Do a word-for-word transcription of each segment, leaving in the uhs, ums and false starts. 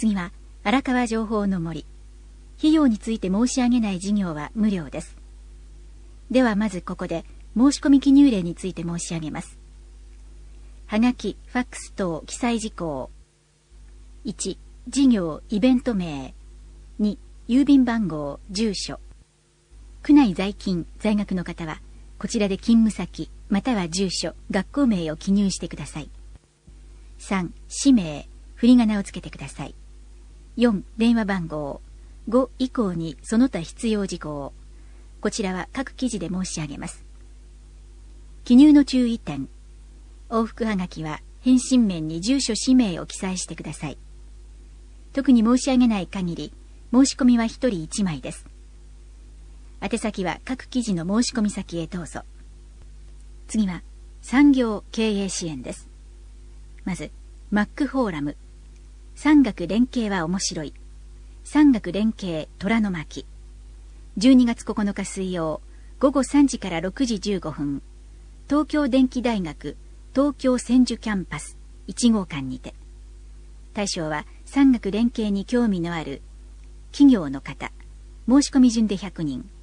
次は荒川情報の森。費用について申し上げない事業は無料です。ではまずここで申し込み記入例について申し上げます。はがき、ファックス等記載事項。いち、事業、イベント名。に、郵便番号、住所。区内在勤、在学の方は、こちらで勤務先、または住所、学校名を記入してください。さん、氏名、振り仮名をつけてください。よん、電話番号。ご以降にその他必要事項。こちらは各記事で申し上げます。記入の注意点。往復はがきは返信面に住所氏名を記載してください。特に申し上げない限り、申し込みはひとりいちまいです。宛先は各記事の申し込み先へどうぞ。次は産業経営支援です。まず、マックフォーラム。産学連携は面白い。産学連携虎の巻。じゅうにがつここのか水曜、ごごさんじからろくじじゅうごふん、東京電機大学東京千住キャンパスいち号館にて。対象は産学連携に興味のある企業の方。申し込み順でひゃくにん。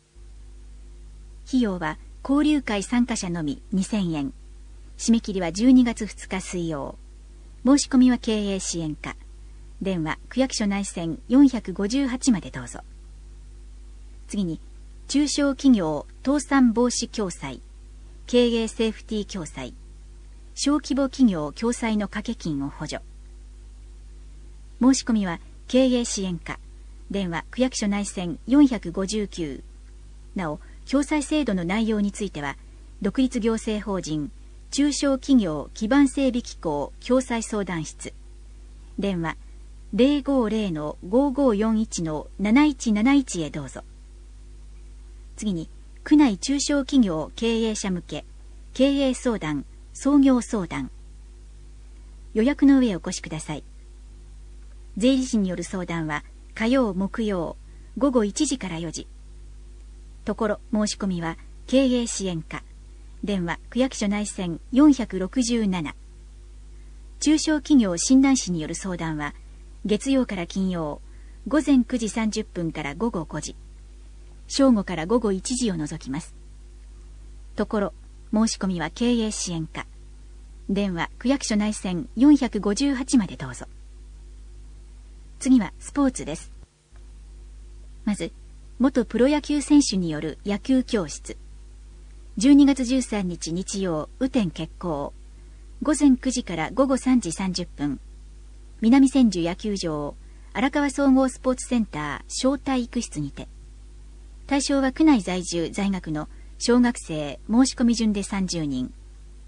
費用は交流会参加者のみにせんえん。締め切りはじゅうにがつふつか水曜。申し込みは経営支援課。電話区役所内線よんひゃくごじゅうはちまでどうぞ。次に、中小企業倒産防止共済、経営セーフティー共済、小規模企業共済の掛け金を補助。申し込みは経営支援課。電話区役所内線よんひゃくごじゅうきゅう。なお、共済制度の内容については、独立行政法人中小企業基盤整備機構共済相談室。電話ゼロごゼロのごごよんいちのなないちなないちへどうぞ。次に、区内中小企業経営者向け経営相談創業相談。予約の上お越しください。税理士による相談は火曜木曜ごごいちじからよじ。ところ申し込みは経営支援課。電話区役所内線よんひゃくろくじゅうなな。中小企業診断士による相談は月曜から金曜ごぜんくじさんじゅっぷんからごごごじ、正午からごごいちじを除きます。ところ申し込みは経営支援課。電話区役所内線よんひゃくごじゅうはちまでどうぞ。次はスポーツです。まず、元プロ野球選手による野球教室。じゅうにがつじゅうさんにち日曜、雨天決行。ごぜんくじからごごさんじさんじゅっぷん。南千住野球場、荒川総合スポーツセンター小体育室にて。対象は区内在住在学の小学生申し込み順でさんじゅうにん。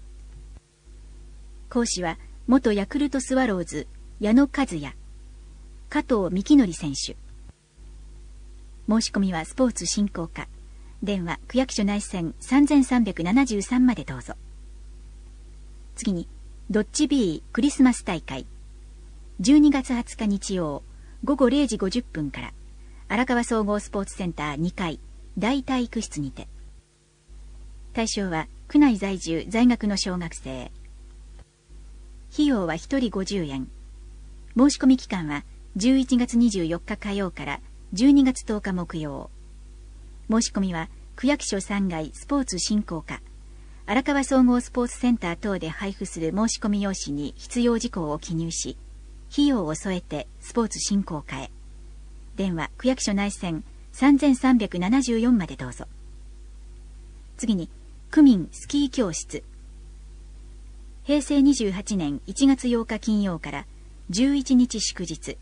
講師は元ヤクルトスワローズ矢野和也、加藤幹則選手。申し込みはスポーツ振興課。電話区役所内線さんぜんさんびゃくななじゅうさんまでどうぞ。次に、ドッジビークリスマス大会。じゅうにがつはつか日曜、ごごれいじごじゅっぷんから、荒川総合スポーツセンターにかい、大体育室にて。対象は、区内在住在学の小学生。費用はひとりごじゅうえん。申し込み期間は、じゅういちがつにじゅうよっか火曜からじゅうにがつとおか木曜。申し込みは、区役所さんがいスポーツ振興課、荒川総合スポーツセンター等で配布する申し込み用紙に必要事項を記入し、費用を添えてスポーツ振興課へ。電話区役所内線さんぜんさんびゃくななじゅうよんまでどうぞ。次に、区民スキー教室。へいせいにじゅうはちねんいちがつようか金曜からじゅういちにち祝日。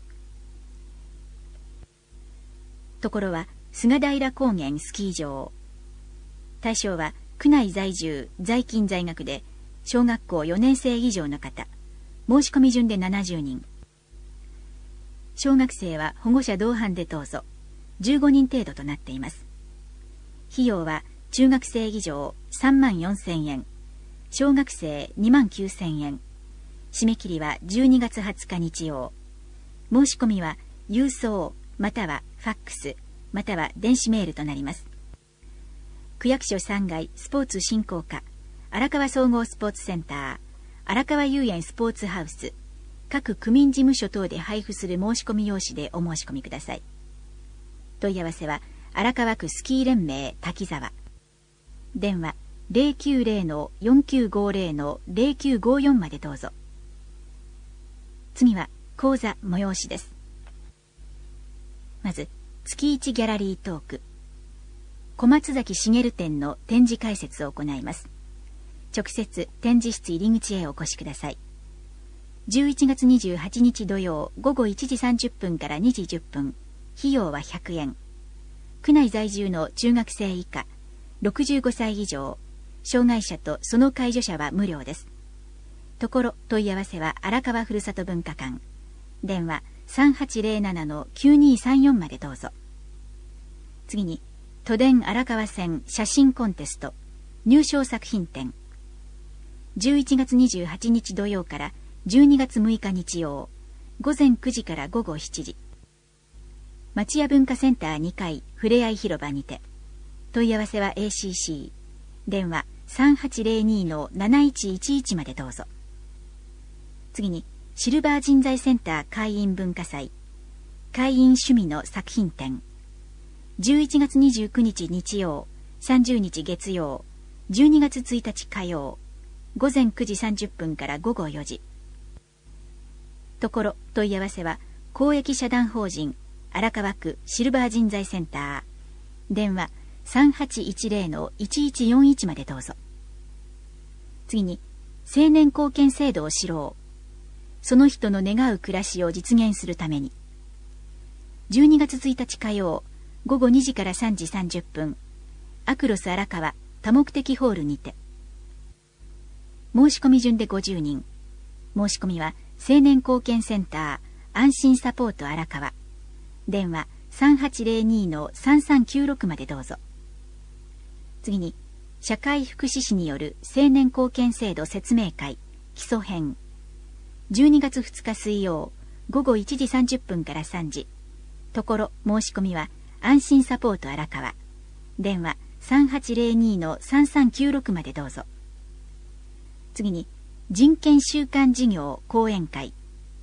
ところは、菅平高原スキー場。対象は、区内在住、在勤在学で、小学校よねんせい以上の方。申し込み順でななじゅうにん。小学生は保護者同伴でどうぞ。じゅうごにん程度となっています。費用は、中学生以上さんまんよんせんえん。小学生にまんきゅうせんえん。締め切りはじゅうにがつはつか日曜。申し込みは、郵送、またはファックス、または電子メールとなります。区役所さんがいスポーツ振興課、荒川総合スポーツセンター、荒川遊園スポーツハウス、 各区民事務所等で配布する申し込み用紙でお申し込みください。問い合わせは荒川区スキー連盟滝沢。電話 ゼロきゅうゼロ よんきゅうごゼロ ゼロきゅうごよん までどうぞ。次は講座催しです。まず月一ギャラリートーク。小松崎茂展の展示解説を行います。直接展示室入り口へお越しください。じゅういちがつにじゅうはちにち土曜午後いちじさんじゅっぷんからにじじゅっぷん。費用はひゃくえん。区内在住の中学生以下、ろくじゅうごさい以上、障害者とその介助者は無料です。ところ問い合わせは荒川ふるさと文化館。電話 さんはちゼロなな きゅうにさんよん までどうぞ。次に、都電荒川線写真コンテスト入賞作品展。じゅういちがつにじゅうはちにち土曜からじゅうにがつむいか日曜、午前くじから午後しちじ。町屋文化センターにかいふれあい広場にて。問い合わせは エーシーシー。電話 さんはちゼロに なないちいちいち までどうぞ。次に、シルバー人材センター会員文化祭会員趣味の作品展。じゅういちがつにじゅうくにち日曜、さんじゅうにち月曜、じゅうにがつついたち火曜、午前くじさんじゅっぷんから午後よじ。ところ問い合わせは公益社団法人荒川区シルバー人材センター。電話 さんはちいちゼロ いちいちよんいち までどうぞ。次に、青年貢献制度を知ろう。その人の願う暮らしを実現するために。じゅうにがつついたち火曜、午後にじからさんじさんじゅっぷん、アクロス荒川多目的ホールにて。申し込み順でごじゅうにん。申し込みは青年貢献センター安心サポート荒川。電話 さんはちゼロに さんさんきゅうろく までどうぞ。次に、社会福祉士による青年貢献制度説明会基礎編。じゅうにがつふつか水曜、午後いちじさんじゅっぷんからさんじ。ところ申し込みは安心サポート荒川。電話 さんはちゼロに さんさんきゅうろく までどうぞ。次に、人権週間事業講演会。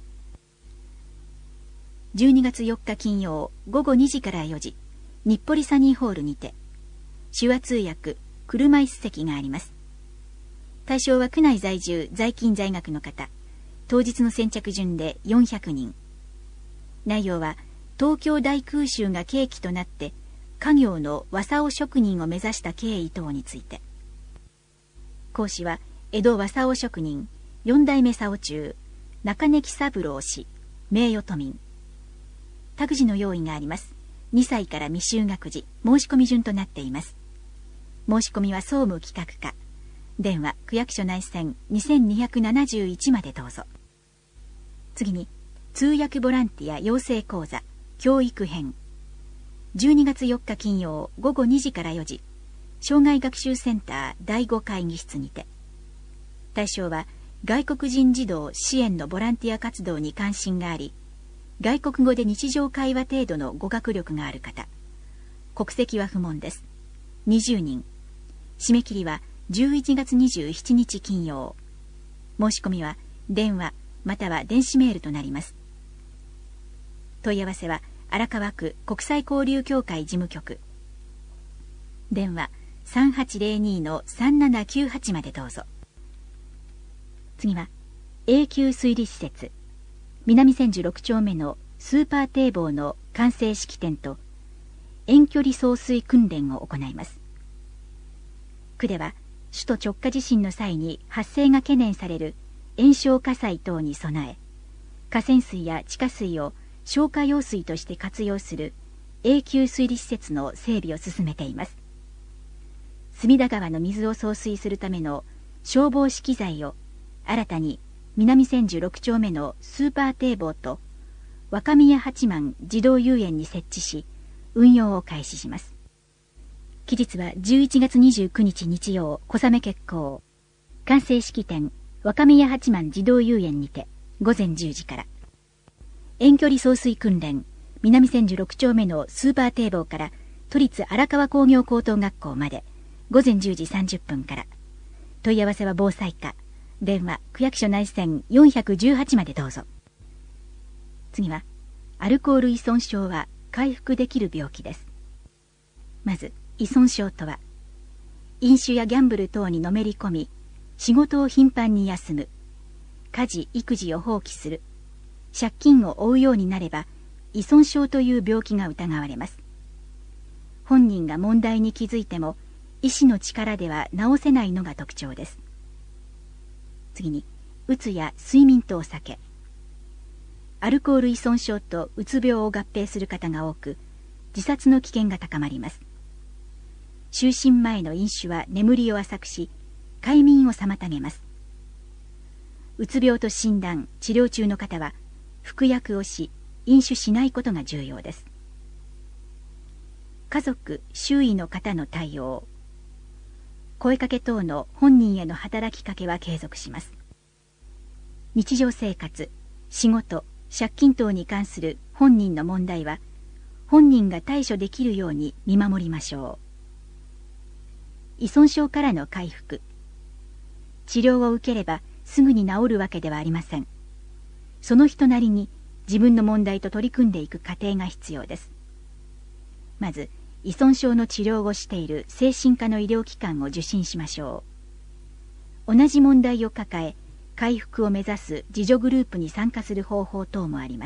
じゅうにがつよっか金曜、午後にじからよじ、日暮里サニーホールにて。手話通訳、車椅子席があります。対象は区内在住、在勤在学の方。当日の先着順でよんひゃくにん。内容は、東京大空襲が契機となって、家業の和竿職人を目指した経緯等について。講師は、江戸和竿職人、四代目竿中、中根喜三郎氏、名誉都民。託児の用意があります。にさいから未就学児、申し込み順となっています。申し込みは総務企画課。電話、区役所内線にせんにひゃくななじゅういちまでどうぞ。次に、通訳ボランティア養成講座、教育編。じゅうにがつよっか金曜、午後にじからよじ、障害学習センターだいご会議室にて。対象は、外国人児童支援のボランティア活動に関心があり、外国語で日常会話程度の語学力がある方。国籍は不問です。にじゅうにん。締め切りはじゅういちがつにじゅうしちにち金曜。申し込みは電話または電子メールとなります。問い合わせは荒川区国際交流協会事務局。電話 さんはちゼロに さんななきゅうはち までどうぞ。次は永久水利施設南千住ろく丁目のスーパー堤防の完成式典と遠距離送水訓練を行います。区では首都直下地震の際に発生が懸念される延焼火災等に備え、河川水や地下水を消火用水として活用する永久水利施設の整備を進めています。隅田川の水を送水するための消防士機材を新たに南千住ろく丁目のスーパー堤防と若宮八幡児童遊園に設置し、運用を開始します。期日はじゅういちがつにじゅうくにち日曜、小雨決行。完成式典、若宮八幡児童遊園にて、午前じゅうじから。遠距離送水訓練、南千住ろく丁目のスーパー堤防から都立荒川工業高等学校まで、午前じゅうじさんじゅっぷんから。問い合わせは防災課。電話、区役所内線よんひゃくじゅうはちまでどうぞ。 次は、アルコール依存症は回復できる病気です。まず、依存症とは、飲酒やギャンブル等にのめり込み、仕事を頻繁に休む、家事・育児を放棄する、借金を負うようになれば、依存症という病気が疑われます。本人が問題に気づいても、医師の力では治せないのが特徴です。次に、うつや睡眠等を避け、アルコール依存症とうつ病を合併する方が多く、自殺の危険が高まります。就寝前の飲酒は眠りを浅くし、快眠を妨げます。うつ病と診断・治療中の方は、服薬をし、飲酒しないことが重要です。家族・周囲の方の対応。声かけ等の本人への働きかけは継続します。日常生活、仕事、借金等に関する本人の問題は、本人が対処できるように見守りましょう。依存症からの回復。治療を受ければすぐに治るわけではありません。その人なりに自分の問題と取り組んでいく過程が必要です。まず、依存症の治療をしている精神科の医療機関を受診しましょう。同じ問題を抱え、回復を目指す自助グループに参加する方法等もあります。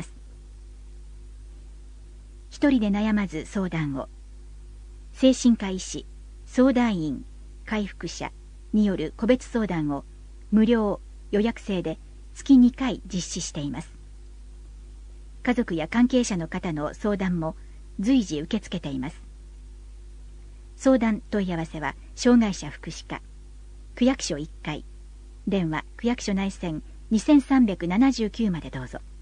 一人で悩まず相談を。精神科医師、相談員、回復者による個別相談を無料、予約制で月にかい実施しています。家族や関係者の方の相談も随時受け付けています。相談問い合わせは障害者福祉課、区役所いっかい、電話区役所内線にさんななきゅうまでどうぞ。